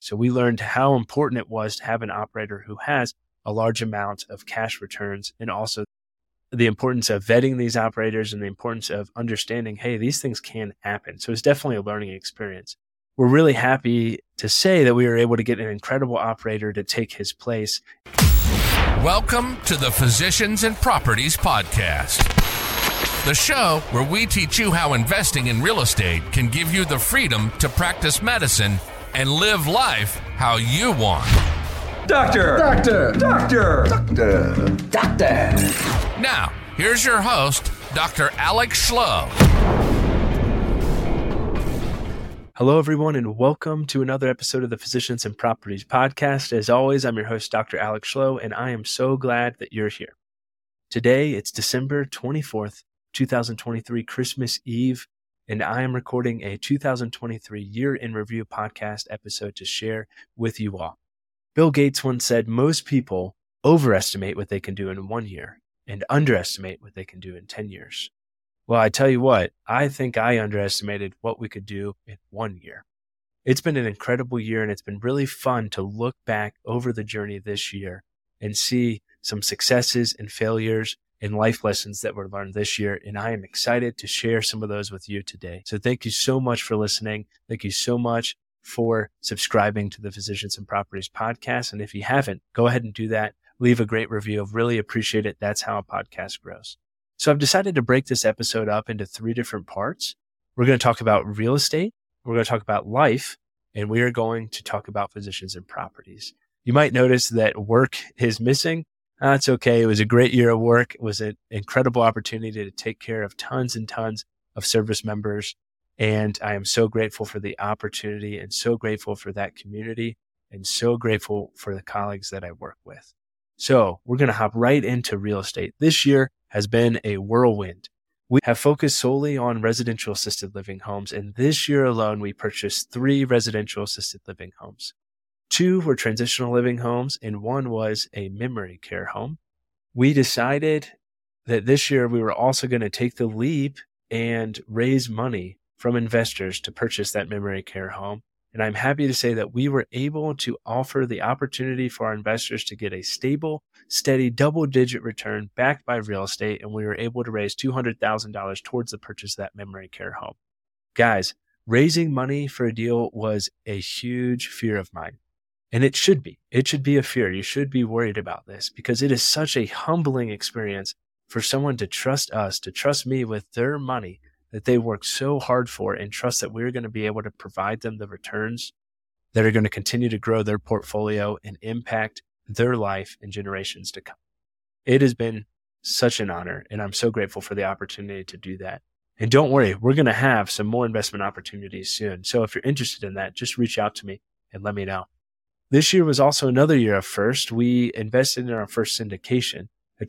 So we learned how important it was to have an operator who has a large amount of cash returns, and also the importance of vetting these operators and the importance of understanding, hey, these things can happen. So it's definitely a learning experience. We're really happy to say that we were able to get an incredible operator to take his place. Welcome to the Physicians and Properties Podcast, the show where we teach you how investing in real estate can give you the freedom to practice medicine and live life how you want. Doctor! Now, here's your host, Dr. Alex Schloe. Hello, everyone, and welcome to another episode of the Physicians and Properties Podcast. As always, I'm your host, Dr. Alex Schloe, and I am so glad that you're here. Today, it's December 24th, 2023, Christmas Eve, and I am recording a 2023 Year in Review podcast episode to share with you all. Bill Gates once said, most people overestimate what they can do in 1 year and underestimate what they can do in 10 years. Well, I tell you what, I think I underestimated what we could do in 1 year. It's been an incredible year, and it's been really fun to look back over the journey this year and see some successes and failures and life lessons that were learned this year. And I am excited to share some of those with you today. So thank you so much for listening. Thank you so much for subscribing to the Physicians and Properties Podcast. And if you haven't, go ahead and do that. Leave a great review. Really appreciate it. That's how a podcast grows. So I've decided to break this episode up into 3 different parts. We're going to talk about real estate, we're going to talk about life, and we are going to talk about physicians and properties. You might notice that work is missing. That's okay. It was a great year of work. It was an incredible opportunity to take care of tons and tons of service members. And I am so grateful for the opportunity and so grateful for that community and so grateful for the colleagues that I work with. So we're going to hop right into real estate. This year has been a whirlwind. We have focused solely on residential assisted living homes, and this year alone, we purchased 3 residential assisted living homes. 2 were transitional living homes, and 1 was a memory care home. We decided that this year we were also going to take the leap and raise money from investors to purchase that memory care home. And I'm happy to say that we were able to offer the opportunity for our investors to get a stable, steady, double-digit return backed by real estate, and we were able to raise $200,000 towards the purchase of that memory care home. Guys, raising money for a deal was a huge fear of mine, and it should be. It should be a fear. You should be worried about this because it is such a humbling experience for someone to trust us, to trust me with their money that they work so hard for, and trust that we're going to be able to provide them the returns that are going to continue to grow their portfolio and impact their life in generations to come. It has been such an honor, and I'm so grateful for the opportunity to do that. And don't worry, we're going to have some more investment opportunities soon. So if you're interested in that, just reach out to me and let me know. This year was also another year of first. We invested in our first syndication, a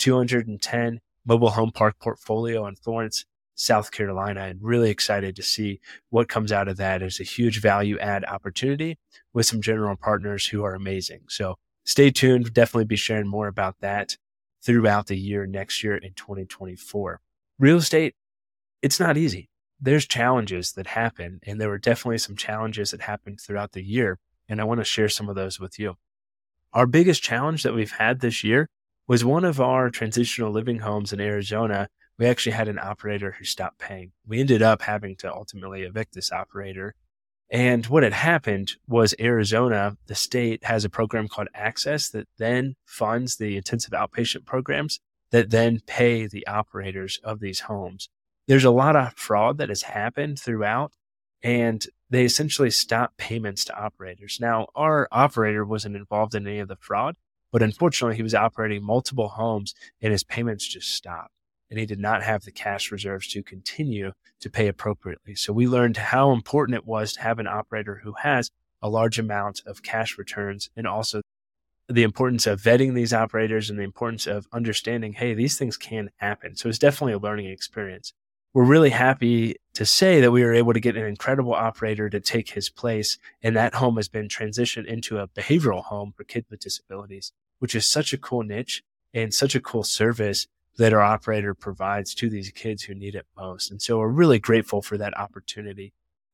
210 mobile home park portfolio in Florence, South Carolina, and really excited to see what comes out of that as a huge value add opportunity with some general partners who are amazing. So stay tuned. Definitely be sharing more about that throughout the year next year in 2024. Real estate, it's not easy. There's challenges that happen, and there were definitely some challenges that happened throughout the year, and I want to share some of those with you. Our biggest challenge that we've had this year was one of our transitional living homes in Arizona. We actually had an operator who stopped paying. We ended up having to ultimately evict this operator. And what had happened was Arizona, the state, has a program called Access that then funds the intensive outpatient programs that then pay the operators of these homes. There's a lot of fraud that has happened throughout, and they essentially stopped payments to operators. Now, our operator wasn't involved in any of the fraud, but unfortunately, he was operating multiple homes and his payments just stopped. And he did not have the cash reserves to continue to pay appropriately. So we learned how important it was to have an operator who has a large amount of cash returns, and also the importance of vetting these operators and the importance of understanding, hey, these things can happen. So it's definitely a learning experience. We're really happy to say that we were able to get an incredible operator to take his place, and that home has been transitioned into a behavioral home for kids with disabilities, which is such a cool niche and such a cool service that our operator provides to these kids who need it most. And so we're really grateful for that opportunity.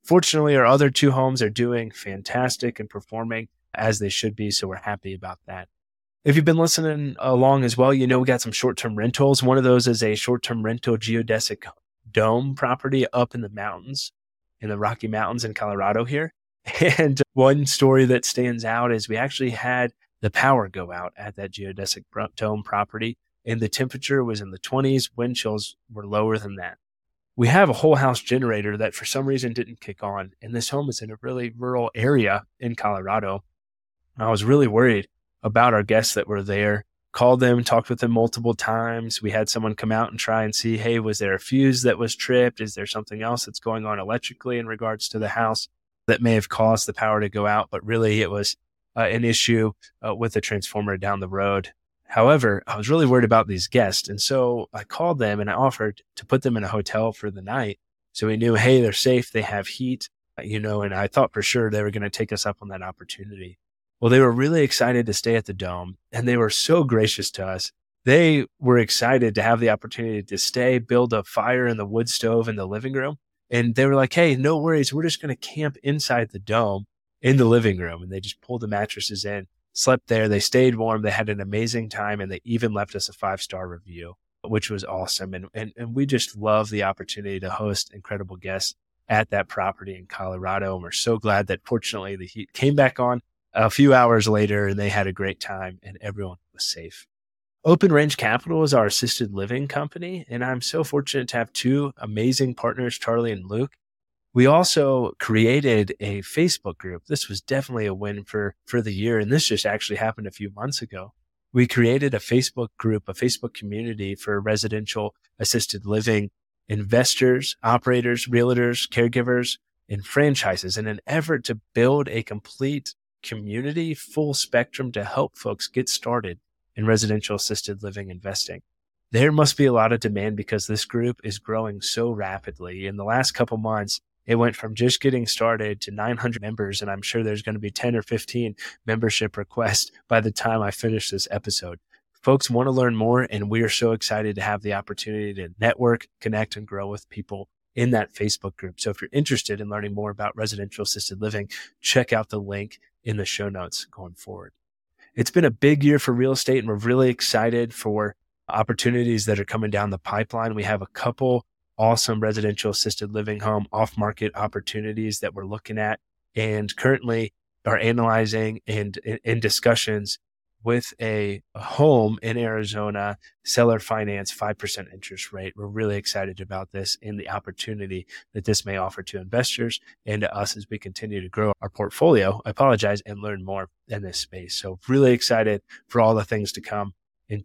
Fortunately, our other 2 homes are doing fantastic and performing as they should be, so we're happy about that. If you've been listening along as well, you know we got some short-term rentals. One of those is a short-term rental geodesic dome property up in the mountains, in the Rocky Mountains in Colorado here. And one story that stands out is we actually had the power go out at that geodesic dome property, and the temperature was in the 20s. Wind chills were lower than that. We have a whole house generator that for some reason didn't kick on, and this home is in a really rural area in Colorado. I was really worried about our guests that were there, called them, talked with them multiple times. We had someone come out and try and see, hey, was there a fuse that was tripped? Is there something else that's going on electrically in regards to the house that may have caused the power to go out? But really it was an issue with the transformer down the road. However, I was really worried about these guests. And so I called them and I offered to put them in a hotel for the night. So we knew, hey, they're safe. They have heat, and I thought for sure they were going to take us up on that opportunity. Well, they were really excited to stay at the Dome, and they were so gracious to us. They were excited to have the opportunity to stay, build a fire in the wood stove in the living room. And they were like, hey, no worries. We're just going to camp inside the Dome in the living room. And they just pulled the mattresses in, slept there. They stayed warm. They had an amazing time. And they even left us a 5-star review, which was awesome. And we just love the opportunity to host incredible guests at that property in Colorado. And we're so glad that fortunately the heat came back on a few hours later and they had a great time and everyone was safe. Open Range Capital is our assisted living company, and I'm so fortunate to have 2 amazing partners, Charlie and Luke. We also created a Facebook group. This was definitely a win for the year, and this just actually happened a few months ago. We created a Facebook group, a Facebook community for residential assisted living investors, operators, realtors, caregivers, and franchises in an effort to build a complete community, full spectrum to help folks get started in residential assisted living investing. There must be a lot of demand because this group is growing so rapidly. In the last couple months, it went from just getting started to 900 members, and I'm sure there's going to be 10 or 15 membership requests by the time I finish this episode. Folks want to learn more, and we are so excited to have the opportunity to network, connect, and grow with people in that Facebook group. So if you're interested in learning more about residential assisted living, check out the link in the show notes going forward. It's been a big year for real estate, and we're really excited for opportunities that are coming down the pipeline. We have a couple awesome residential assisted living home off-market opportunities that we're looking at and currently are analyzing and in discussions with a home in Arizona, seller finance, 5% interest rate. We're really excited about this and the opportunity that this may offer to investors and to us as we continue to grow our portfolio, and learn more in this space. So really excited for all the things to come in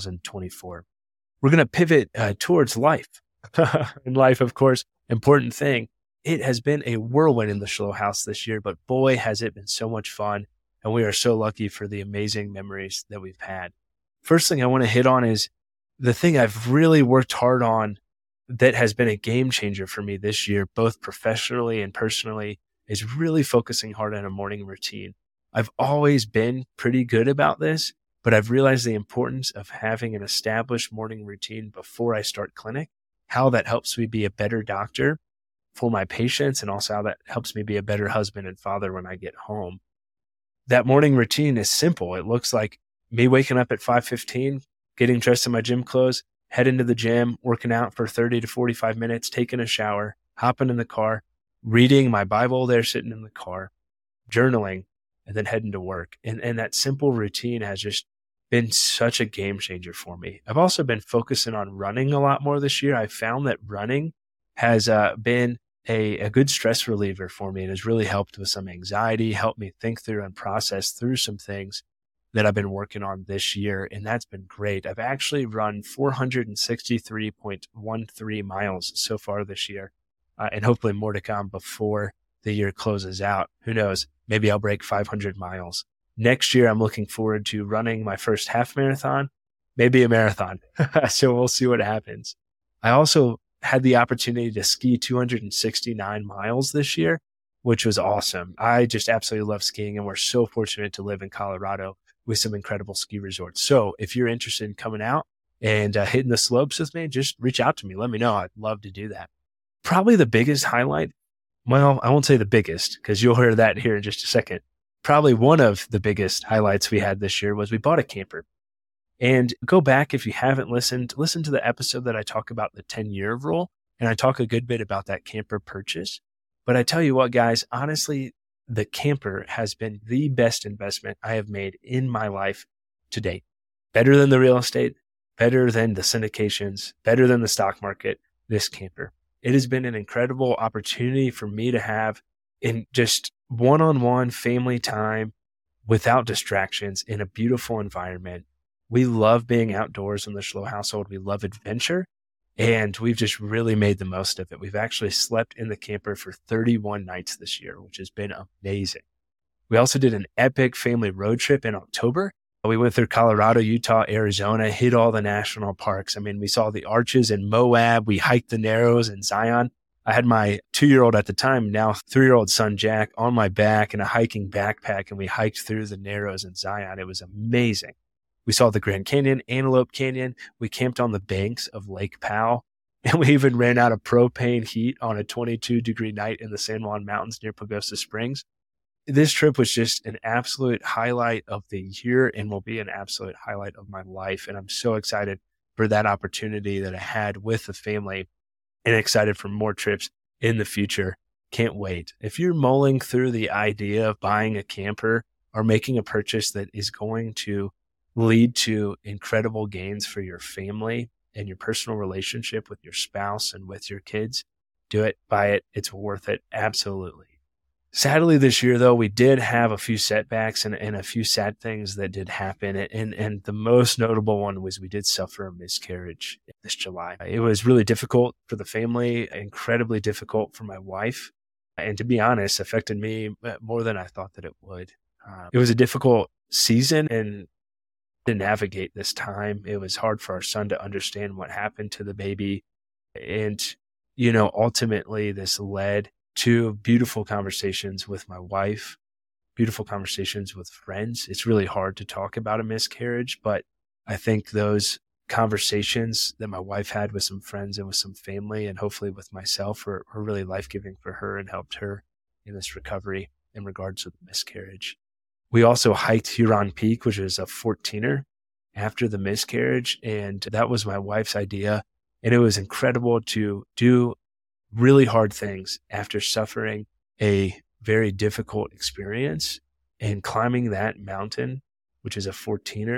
2024. We're going to pivot towards life. In life, of course, important thing. It has been a whirlwind in the Schlo House this year, but boy, has it been so much fun. And we are so lucky for the amazing memories that we've had. First thing I want to hit on is the thing I've really worked hard on that has been a game changer for me this year, both professionally and personally, is really focusing hard on a morning routine. I've always been pretty good about this, but I've realized the importance of having an established morning routine before I start clinic, how that helps me be a better doctor for my patients, and also how that helps me be a better husband and father when I get home. That morning routine is simple. It looks like me waking up at 5:15, getting dressed in my gym clothes, heading to the gym, working out for 30 to 45 minutes, taking a shower, hopping in the car, reading my Bible there, sitting in the car, journaling, and then heading to work. And that simple routine has just been such a game changer for me. I've also been focusing on running a lot more this year. I found that running has been a good stress reliever for me and has really helped with some anxiety, helped me think through and process through some things that I've been working on this year. And that's been great. I've actually run 463.13 miles so far this year, and hopefully more to come before the year closes out. Who knows? Maybe I'll break 500 miles. Next year, I'm looking forward to running my first half marathon, maybe a marathon. So we'll see what happens. I also had the opportunity to ski 269 miles this year, which was awesome. I just absolutely love skiing, and we're so fortunate to live in Colorado with some incredible ski resorts. So if you're interested in coming out and hitting the slopes with me, just reach out to me. Let me know. I'd love to do that. Probably the biggest highlight Well, I won't say the biggest because you'll hear that here in just a second. Probably one of the biggest highlights we had this year was we bought a camper. And go back if you haven't listened, listen to the episode that I talk about the 10-year rule. And I talk a good bit about that camper purchase. But I tell you what, guys, honestly, the camper has been the best investment I have made in my life to date. Better than the real estate, better than the syndications, better than the stock market, this camper. It has been an incredible opportunity for me to have in just one-on-one family time without distractions in a beautiful environment. We love being outdoors in the Schlow household. We love adventure, and we've just really made the most of it. We've actually slept in the camper for 31 nights this year, which has been amazing. We also did an epic family road trip in October. We went through Colorado, Utah, Arizona, hit all the national parks. I mean, we saw the Arches in Moab. We hiked the Narrows in Zion. I had my 2-year-old at the time, now 3-year-old son, Jack, on my back in a hiking backpack, and we hiked through the Narrows in Zion. It was amazing. We saw the Grand Canyon, Antelope Canyon. We camped on the banks of Lake Powell, and we even ran out of propane heat on a 22-degree night in the San Juan Mountains near Pagosa Springs. This trip was just an absolute highlight of the year and will be an absolute highlight of my life. And I'm so excited for that opportunity that I had with the family and excited for more trips in the future. Can't wait. If you're mulling through the idea of buying a camper or making a purchase that is going to lead to incredible gains for your family and your personal relationship with your spouse and with your kids, do it, buy it. It's worth it. Absolutely. Sadly, this year, though, we did have a few setbacks and a few sad things that did happen. And the most notable one was we did suffer a miscarriage this July. It was really difficult for the family, incredibly difficult for my wife. And to be honest, affected me more than I thought that it would. It was a difficult season and to navigate this time. It was hard for our son to understand what happened to the baby. And, ultimately this led to beautiful conversations with my wife, beautiful conversations with friends. It's really hard to talk about a miscarriage, but I think those conversations that my wife had with some friends and with some family and hopefully with myself were really life-giving for her and helped her in this recovery in regards to the miscarriage. We also hiked Huron Peak, which is a 14er after the miscarriage, and that was my wife's idea. And it was incredible to do really hard things after suffering a very difficult experience, and climbing that mountain, which is a 14er,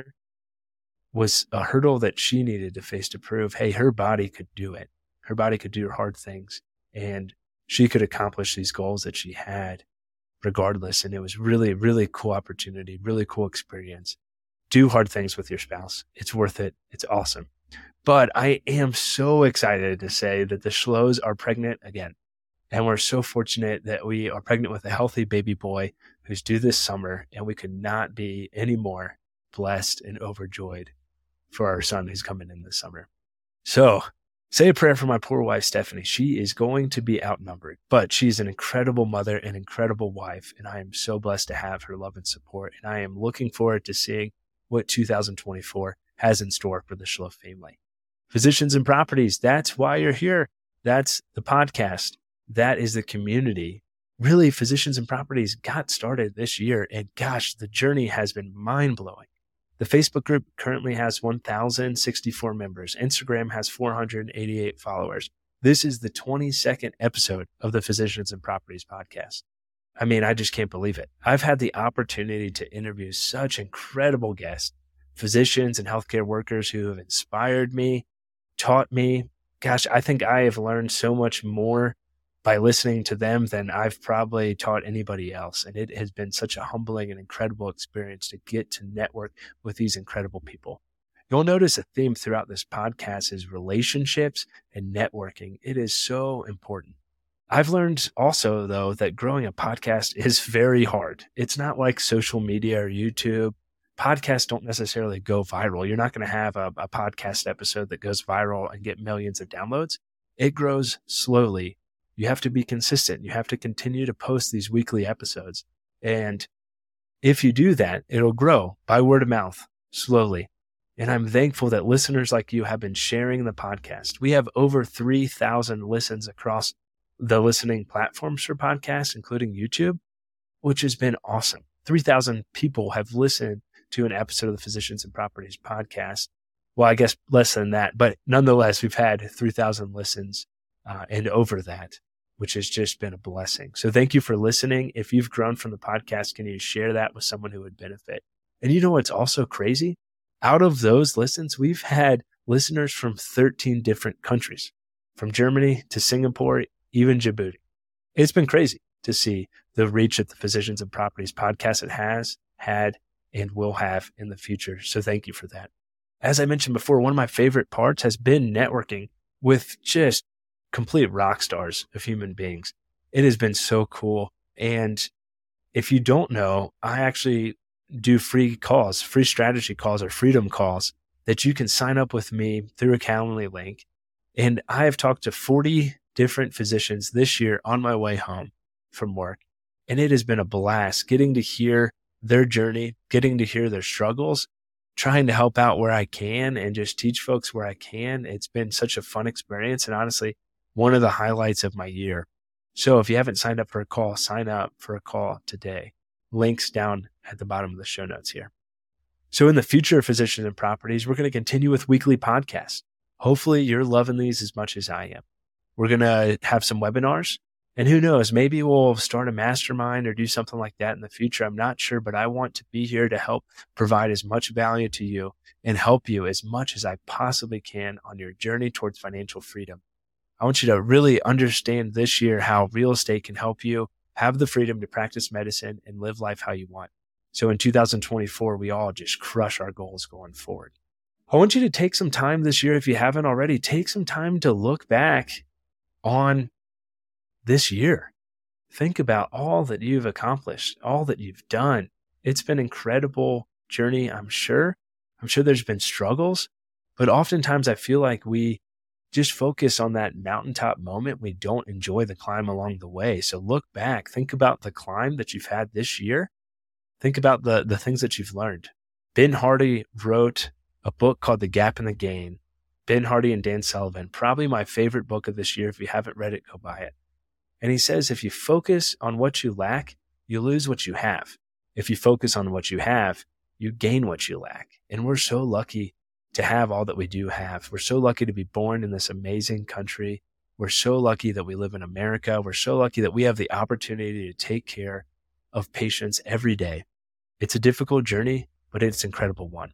was a hurdle that she needed to face to prove, hey, her body could do it. Her body could do hard things, and she could accomplish these goals that she had regardless. And it was really, really cool opportunity, really cool experience. Do hard things with your spouse. It's worth it. It's awesome. But I am so excited to say that the Schlows are pregnant again. And we're so fortunate that we are pregnant with a healthy baby boy who's due this summer. And we could not be any more blessed and overjoyed for our son who's coming in this summer. So say a prayer for my poor wife, Stephanie. She is going to be outnumbered, but she's an incredible mother, an incredible wife. And I am so blessed to have her love and support. And I am looking forward to seeing what 2024 has in store for the Schlow family. Physicians and Properties, that's why you're here. That's the podcast. That is the community. Really, Physicians and Properties got started this year, and gosh, the journey has been mind-blowing. The Facebook group currently has 1,064 members. Instagram has 488 followers. This is the 22nd episode of the Physicians and Properties podcast. I mean, I just can't believe it. I've had the opportunity to interview such incredible guests, physicians and healthcare workers who have inspired me, taught me. Gosh, I think I have learned so much more by listening to them than I've probably taught anybody else. And it has been such a humbling and incredible experience to get to network with these incredible people. You'll notice a theme throughout this podcast is relationships and networking. It is so important. I've learned also, though, that growing a podcast is very hard. It's not like social media or YouTube. Podcasts don't necessarily go viral. You're not going to have a podcast episode that goes viral and get millions of downloads. It grows slowly. You have to be consistent. You have to continue to post these weekly episodes. And if you do that, it'll grow by word of mouth slowly. And I'm thankful that listeners like you have been sharing the podcast. We have over 3,000 listens across the listening platforms for podcasts, including YouTube, which has been awesome. 3,000 people have listened to an episode of the Physicians and Properties podcast. Well, I guess less than that, but nonetheless, we've had 3,000 listens and over that, which has just been a blessing. So thank you for listening. If you've grown from the podcast, can you share that with someone who would benefit? And you know what's also crazy? Out of those listens, we've had listeners from 13 different countries, from Germany to Singapore, even Djibouti. It's been crazy to see the reach that the Physicians and Properties podcast it has had and will have in the future. So thank you for that. As I mentioned before, one of my favorite parts has been networking with just complete rock stars of human beings. It has been so cool. And if you don't know, I actually do free calls, free strategy calls or freedom calls that you can sign up with me through a Calendly link. And I have talked to 40 different physicians this year on my way home from work. And it has been a blast getting to hear their journey, getting to hear their struggles, trying to help out where I can and just teach folks where I can. It's been such a fun experience and honestly, one of the highlights of my year. So if you haven't signed up for a call, sign up for a call today. Links down at the bottom of the show notes here. So in the future of Physicians and Properties, we're going to continue with weekly podcasts. Hopefully you're loving these as much as I am. We're going to have some webinars. And who knows, maybe we'll start a mastermind or do something like that in the future. I'm not sure, but I want to be here to help provide as much value to you and help you as much as I possibly can on your journey towards financial freedom. I want you to really understand this year how real estate can help you have the freedom to practice medicine and live life how you want. So in 2024, we all just crush our goals going forward. I want you to take some time this year, if you haven't already, take some time to look back on this year. Think about all that you've accomplished, all that you've done. It's been an incredible journey, I'm sure. I'm sure there's been struggles, but oftentimes I feel like we just focus on that mountaintop moment. We don't enjoy the climb along the way. So look back, think about the climb that you've had this year. Think about the things that you've learned. Ben Hardy wrote a book called The Gap and the Gain. Ben Hardy and Dan Sullivan, probably my favorite book of this year. If you haven't read it, go buy it. And he says, if you focus on what you lack, you lose what you have. If you focus on what you have, you gain what you lack. And we're so lucky to have all that we do have. We're so lucky to be born in this amazing country. We're so lucky that we live in America. We're so lucky that we have the opportunity to take care of patients every day. It's a difficult journey, but it's an incredible one.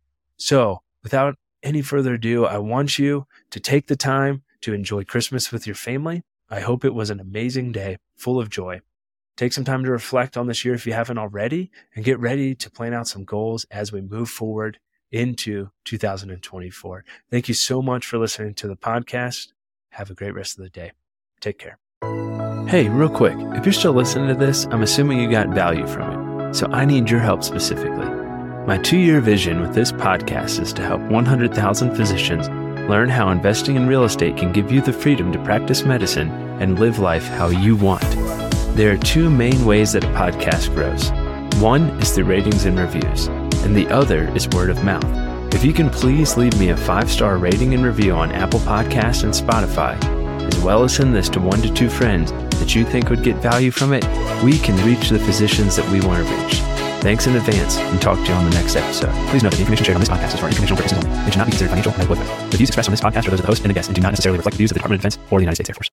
So without any further ado, I want you to take the time to enjoy Christmas with your family. I hope it was an amazing day, full of joy. Take some time to reflect on this year if you haven't already, and get ready to plan out some goals as we move forward into 2024. Thank you so much for listening to the podcast. Have a great rest of the day. Take care. Hey, real quick, if you're still listening to this, I'm assuming you got value from it. So I need your help specifically. My 2-year vision with this podcast is to help 100,000 physicians learn how investing in real estate can give you the freedom to practice medicine and live life how you want. There are 2 main ways that a podcast grows. One is through ratings and reviews, and the other is word of mouth. If you can please leave me a 5-star rating and review on Apple Podcasts and Spotify, as well as send this to 1 to 2 friends that you think would get value from it, we can reach the physicians that we want to reach. Thanks in advance, and talk to you on the next episode. Please note that the information shared on this podcast is for informational purposes only and should not be considered financial or medical advice. The views expressed on this podcast are those of the host and the guest and do not necessarily reflect the views of the Department of Defense or the United States Air Force.